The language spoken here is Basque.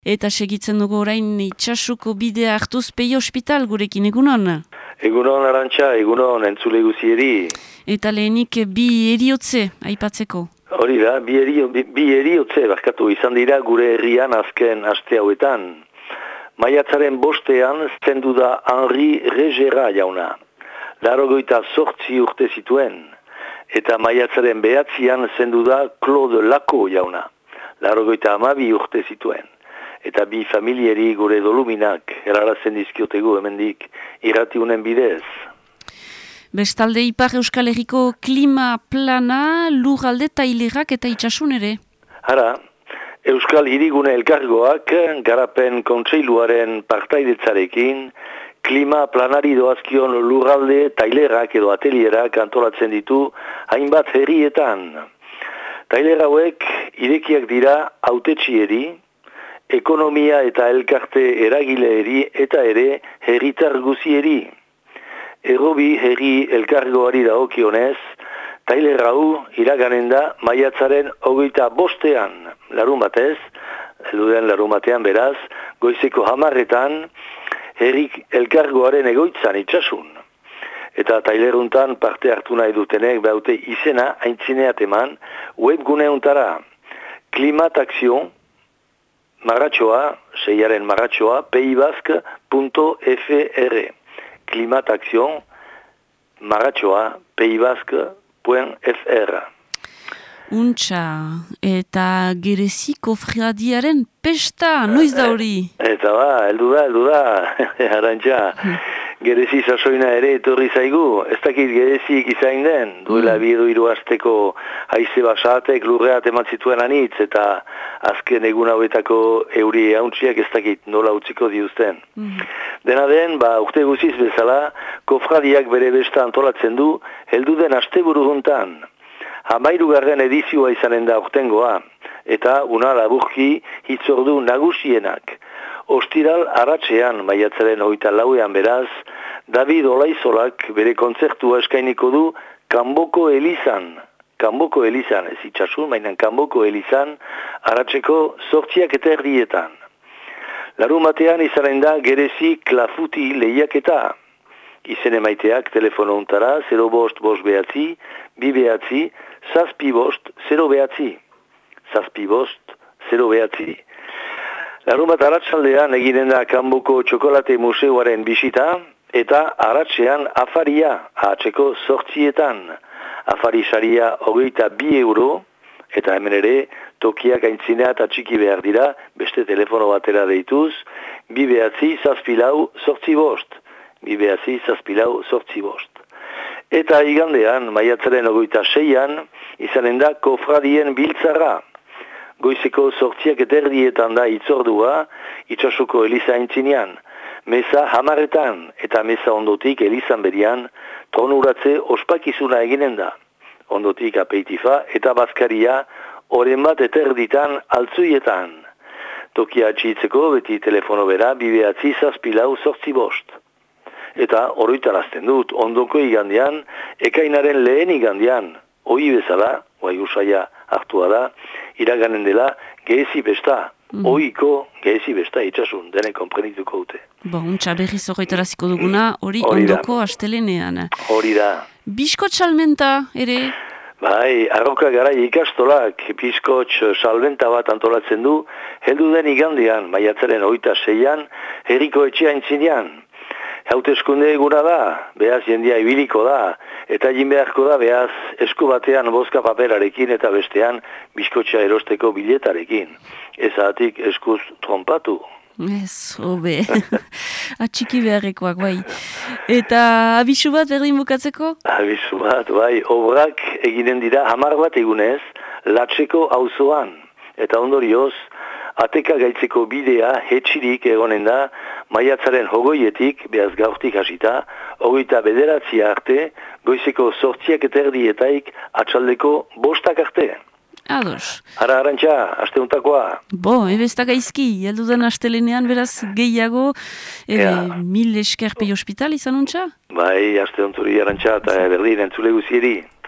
Eta segitzen dugu orain itsasuko bidea hartuz Peio Ospital gurekin, egunon? Egunon, Arantxa, egunon, entzule guzieri. Eta lehenik bi eriotze aipatzeko. Hori da, bi eriotze barkatu izan dira gure herrian azken aste hauetan. Maiatzaren 5ean zendu da Henri Regera jauna. 88 urte zituen. Eta maiatzaren 9ean zendu da Claude Lako jauna. 92 urte zituen. Eta bi familieri gure doluminak erarazen dizkiotegu hemendik irratiunen bidez. Bestalde Ipar Euskal Herriko klima plana, lurralde tailerrak eta itsasun ere. Hara, Euskal Hirigune elkargoak garapen kontseiluaren partaidetzarekin klima planari doazkion lurralde tailerrak edo atelierak antolatzen ditu hainbat herrietan. Tailer hauek irekiak dira hautetsieri, ekonomia eta elkarte eragileeri eta ere herritar guzieri. Errobi herri elkargoari dagokionez, tailer hau iraganen da maiatzaren 25ean, larunbatez, elduden larunbatean beraz, goizeko 10etan herri elkargoaren egoitzan itsasun. Eta taileruntan parte hartu nahi dutenek baute izena aintzineat eman webguneuntara klimatakzion Marratxoa, seiaren marratxoa, peibasque.fr. Klimatakzion, marratxoa, peibasque.fr. Untxa, eta gereziko friadiaren pesta, noiz da hori? Eta heldu da, Arantxa. Gerezi sasoina ere etorri zaigu, ez dakit gerezik izain den, duela bi edo 3 asteko haize basatek lurreat eman zituen anitz, eta azken egun hauetako euri hauntziak ez dakit nola utziko diuzten. Dena den, urte guziz bezala, kofradiak bere besta antolatzen du, heldu den asteburu juntan. 13. edizioa izanen da urtengoa, eta una laburki hitzordu nagusienak. Ostiral arratsean maiatzaren 24ean beraz, David Olaizolak bere kontzertua eskainiko du Kanboko Elizan. Kanboko Elizan, ez itxasun, mainan Kanboko Elizan, arratseko 8:30. Larunbatean izanen da gerezi klafuti lehiaketa. Izen emaiteak telefono untara 05 behatzi, 2 behatzi, 7 bost, 0 behatzi. 7 bost, 0 behatzi. Larunbat arratsaldean eginen da Kanboko Txokolate Museuaren bisita, eta arratsean afaria, ahatzeko 8etan. Afari saria 22 euro, eta hemen ere tokiak aintzinea eta txiki behar dira, beste telefono batera deituz, 2 behatzi, 7 lau, 8 bost. 2 behatzi, 7 lau, 8 bost. Eta igandean, maiatzaren 26ean, izanen da kofradien biltzarra. Goizeko 8:30 da itzordua, itsasuko Eliza aintzinean. Meza 10etan eta meza ondotik Elizan berian, tronuratze ospakizuna eginen da. Ondotik apeitifa eta bazkaria 1:30 altzuietan. Tokia atxitzeko beti telefono bera 2 behatzi, 7 lau, 8 bost. Eta oroitarazten dut, ondoko igandean, ekainaren lehen igandean, ohi bezala, usaia hartua da, iraganen dela gehezi besta, ohiko gehezi besta itxasun, denek konprenituko dute. Untxa berriz horretaraziko duguna, hori ondoko astelenean. Hori da. Biskotx salmenta ere? Bai, Arroka garai ikastolak biskotx salmenta bat antolatzen du, heldu den igandean, maiatzaren 26ean, herriko etxea aintzinean. Hauteskunde eguna da, behaz jendia ibiliko da, eta egin beharko da behaz esku batean bozka paperarekin eta bestean biskotxa erosteko biletarekin. Ezatik eskuz trompatu. Ez, hobe. Atxiki beharrekoak, bai. Eta abisu bat berdin bukatzeko? Abisu bat, bai. Obrak eginen dira 10 bat egunez, Latzeko auzoan. Eta ondorioz, ateka gaitzeko bidea hetxirik egonen da, maiatzaren 20etik, behaz gaurtik hasita, 29 arte, goizeko 8:30 atxaldeko 5 arte. Ados. Hara, Arantxa, asteuntakoa. Ebezta gaizki, heldudan astelenean beraz gehiago, 1000 esker Peio Ospital izan untxa? Bai, asteunturi, Arantxa, eta berdin entzule guzieri.